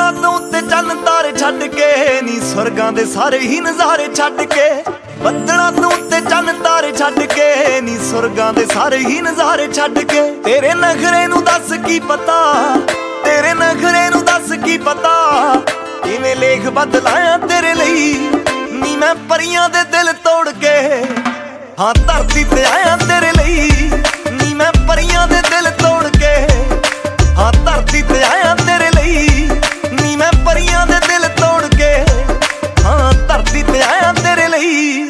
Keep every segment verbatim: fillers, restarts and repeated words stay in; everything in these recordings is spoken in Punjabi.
ਬੱਦਲਾਂ ਤੋਂ ਉੱਤੇ ਚੰਨ ਤਾਰੇ ਛੱਡ ਕੇ ਨੀ ਸਵਰਗਾਂ ਦੇ ਸਾਰੇ ਹੀ ਨਜ਼ਾਰੇ ਛੱਡ ਕੇ ਬੱਦਲਾਂ ਤੋਂ ਉੱਤੇ ਚੰਨ ਤਾਰੇ ਛੱਡ ਕੇ ਨੀ ਸਵਰਗਾਂ ਦੇ ਸਾਰੇ ਹੀ ਨਜ਼ਾਰੇ ਛੱਡ ਕੇ ਤੇਰੇ ਨਖਰੇ ਨੂੰ ਦੱਸ ਕੀ ਪਤਾ ਤੇਰੇ ਨਖਰੇ ਨੂੰ ਦੱਸ ਕੀ ਪਤਾ ਕਿਵੇਂ ਲੇਖ ਬਦਲਾਇਆ ਤੇਰੇ ਲਈ ਨੀ ਮੈਂ ਪਰੀਆਂ ਦੇ ਦਿਲ ਤੋੜ ਕੇ ਹਾਂ ਧਰਤੀ ਤੇ ਆਇਆ ਤੇਰੇ ਲਈ ਨੀ ਮੈਂ ਪਰੀਆਂ ਦੇ ਦਿਲ ਤੋੜ ਕੇ ਹਾਂ ਧਰਤੀ ਤੇ ਆਇਆ ਤੇਰੇ ਲਈ ਨੀ ਮੈਂ ਪਰੀਆਂ ਦੇ ਦਿਲ ਤੋੜ ਕੇ ਹਾਂ ਧਰਤੀ ਤੇ ਆਇਆ ਤੇਰੇ ਲਈ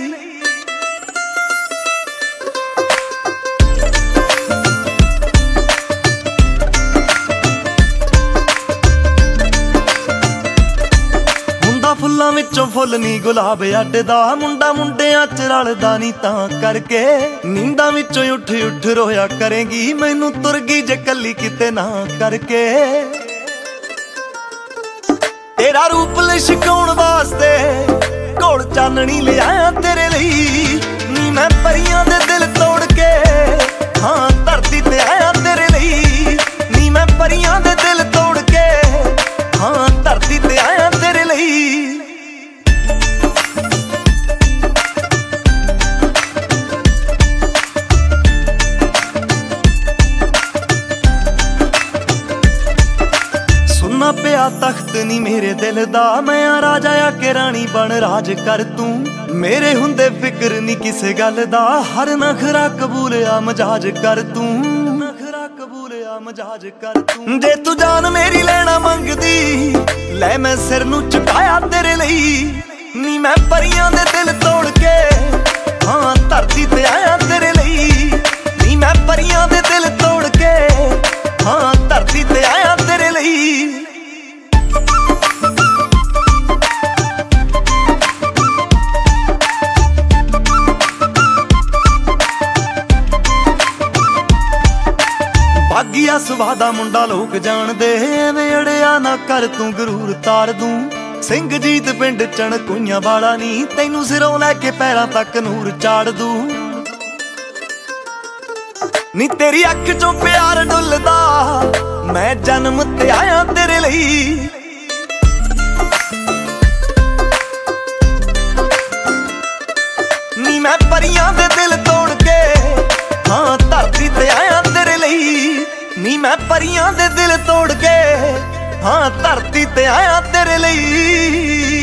ਫੁੱਲਾਂ ਵਿੱਚੋਂ ਫੁੱਲ ਨੀ ਗੁਲਾਬ ਅੱਡਦਾ ਮੁੰਡਾ ਮੁੰਡਿਆਂ ਚ ਰਲਦਾ ਨੀ ਤਾਂ ਕਰਕੇ ਨੀਂਦਾਂ ਵਿੱਚੋਂ ਉੱਠ ਉੱਠ ਰੋਇਆ ਕਰੇਗੀ ਮੈਨੂੰ ਤੁਰ ਗਈ ਜੇ ਕੱਲੀ ਕਿਤੇ ਨਾ ਕਰਕੇ ਤੇਰਾ ਰੂਪ ਲਿਸ਼ਕਾਉਣ ਵਾਸਤੇ ਕੋਲ ਚਾਨਣੀ ਲਿਆਇਆ ਤੇਰੇ ਲਈ ਨੀ ਮੈਂ ਪਰੀਆਂ ਦੇ ਦਿਲ ਤੋੜ ਕੇ ਹਾਂ ਧਰਤੀ ਤੇ ਆਇਆ ਤੇਰੇ ਲਈ ਨੀ ਮੈਂ ਪਰੀਆਂ ਦੇ ਦਿਲ ਤੋੜ ਕੇ ਹਾਂ ਧਰਤੀ ਤੇ ਆਇਆ ਤੇਰੇ ਲਈ ਸੁਣਨਾ ਪਿਆ ਤਖਤ ਨੀ ਮੇਰੇ ਦਿਲ ਦਾ ਮੈਂ ਆ ਰਾਜਾ ਆ ਕੇ ਰਾਣੀ ਬਣ ਰਾਜ ਕਰ ਤੂੰ ਮੇਰੇ ਹੁੰਦੇ ਫਿਕਰ ਨੀ ਕਿਸੇ ਗੱਲ ਦਾ ਹਰ ਨਖਰਾ ਕਬੂਲ ਆ ਮਜਾਜ ਕਰ ਤੂੰ ਨਖਰਾ ਕਬੂਲ ਆ ਮਜਾਜ ਕਰ ਤੂੰ ਜੇ ਤੂੰ ਜਾਨ ਮੇਰੀ ਲੈਣਾ ਮੰਗਦੀ ਲੈ ਮੈਂ ਸਿਰ ਨੂੰ ਝੁਕਾਇਆ ਤੇਰੇ ਲਈ ਨੀ ਮੈਂ ਪਰੀਆਂ ਦੇ ਦਿਲ ਤੋੜ ਕੇ ਹਾਂ ਧਰਤੀ ਤੇ ਆਇਆ ਤੇਰੇ ਲਈ ਨੀ ਮੈਂ ਪਰੀਆਂ ਦੇ ਦਿਲ ਤੋੜ ਕੇ ਹਾਂ ਧਰਤੀ ਤੇ ਆਇਆ ਤੇਰੇ ਲਈ ਬਾਗੀਆ ਸੁਭਾਅ ਦਾ ਮੁੰਡਾ ਲੋਕ ਜਾਣਦੇ ਐਵੇਂ ਅੜਿਆ ਨਾ ਕਰ ਤੂੰ ਗਰੂਰ ਤਾਰ ਦੂੰ ਸਿੰਘ ਜੀਤ ਪਿੰਡ ਚਣਕੂਈਆਂ ਵਾਲਾ ਨੀ ਤੈਨੂੰ ਸਿਰੋਂ ਲੈ ਕੇ ਪੈਰਾਂ ਤੱਕ ਨੂਰ ਚਾੜ ਦੂੰ ਨੀ ਤੇਰੀ ਅੱਖ ਚੋਂ ਪਿਆਰ ਡੁੱਲਦਾ ਮੈਂ ਜਨਮ ਤੇ ਆਇਆ ਤੇਰੇ ਲਈ ਨੀ ਮੈਂ ਪਰੀਆਂ ਦੇ ਦਿਲ ਤੋੜ ਕੇ ਹਾਂ ਧਰਤੀ ਤੇ ਆਇਆ ਤੇਰੇ ਲਈ ਨੀ ਮੈਂ ਪਰੀਆਂ ਦੇ ਦਿਲ ਤੋੜ ਕੇ ਹਾਂ ਧਰਤੀ ਤੇ ਆਇਆ ਤੇਰੇ ਲਈ।